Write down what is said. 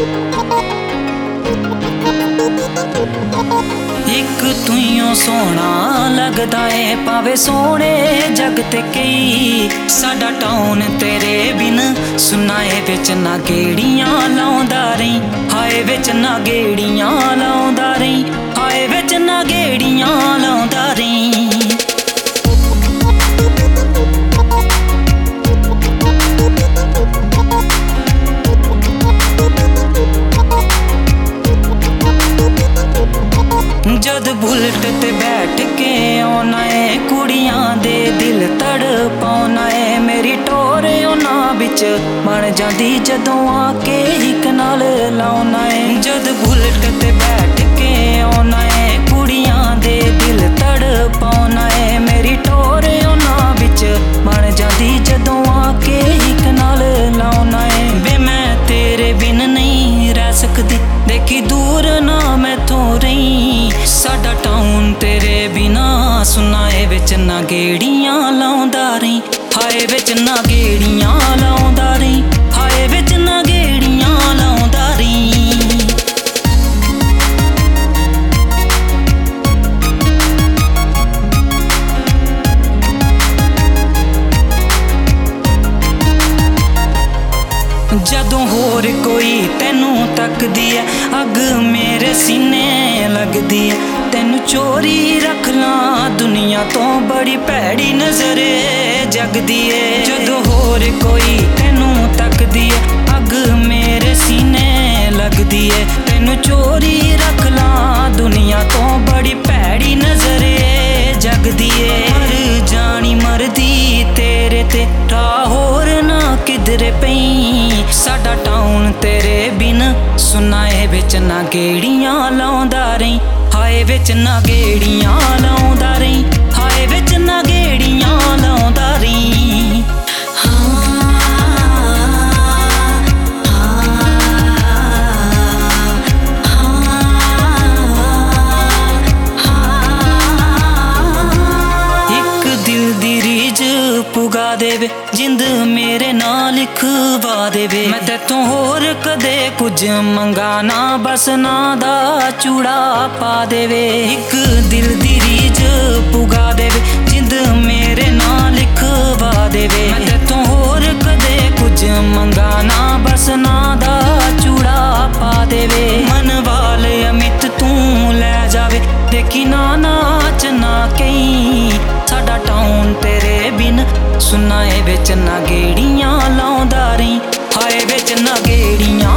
एक तुइयों सोहना लगदा है पावे सोहने जग ते कई। साडा टाउन तेरे बिन सुना है विच ना गेड़ियां लाउंदा रही। हाय विच ना गेड़ियां लाउंदा रही। हाय विच ना गेड़ियां लाउंदा रही। जद बुलट ते बैठ के आना है कुड़ियां दे दिल तड़पाना है। मेरी टोर उन्हां बिच बन जांदी जदों आके हिक नाल लाउना है। जद बुलट ते बैठ के आना है कुड़ियां दे दिल तड़पाना है। मेरी टोर उन्हां बिच बन जांदी जदों आके हिक नाल लाउना है। वे मैं तेरे बिन नहीं रह सकदी देखी दूर ना मैथों रही। साडा टाउन तेरे बिना सुना है विच ना गेड़ियां लाउंदा रही। हाय विच ना गेड़ियां लाउंदा रही। हाय विच ना गेड़ियां लाउंदा रही। जदों होर कोई तैनू तकदी है अग मेरे सीने लगदी है। तैनू चोरी रख लां दुनिया तो बड़ी भैड़ी नजर जगदी है। जदों होर कोई तैनू तकदी है अग मेरे सीने लगदी है। तैनू चोरी रख लां दुनिया तो बड़ी भैड़ी नजर जगदी है। मर जानी मरदी तेरे ते राह होर ना किधरे पई। साडा टाउन तेरे बिन सुना है विच ना गेड़ियां लाउंदा रही। हाय विच ना गेड़ियां लाउंदा रही। हाय विच ना गेड़ियां लाउंदा रही। पुगा देवे जिंद मेरे नाल लिखवा देवे। मैं तेतों होर कदे कुछ मंगाना बस ना दा चूड़ा पा देवे। एक दिल दी रीज पुगा देवे जिंद मेरे नाल लिखवा देवे। मैं तेतों होर कदे कुछ मंगाना बस ना दा चूड़ा पा देवे। मन वाल अमित तू लै जावे देखी ना नाच ना कई। साडा टाउन तेरे बिन सुना है विच ना गेड़ियां लाउंदा रही। हाय विच ना गेड़ियां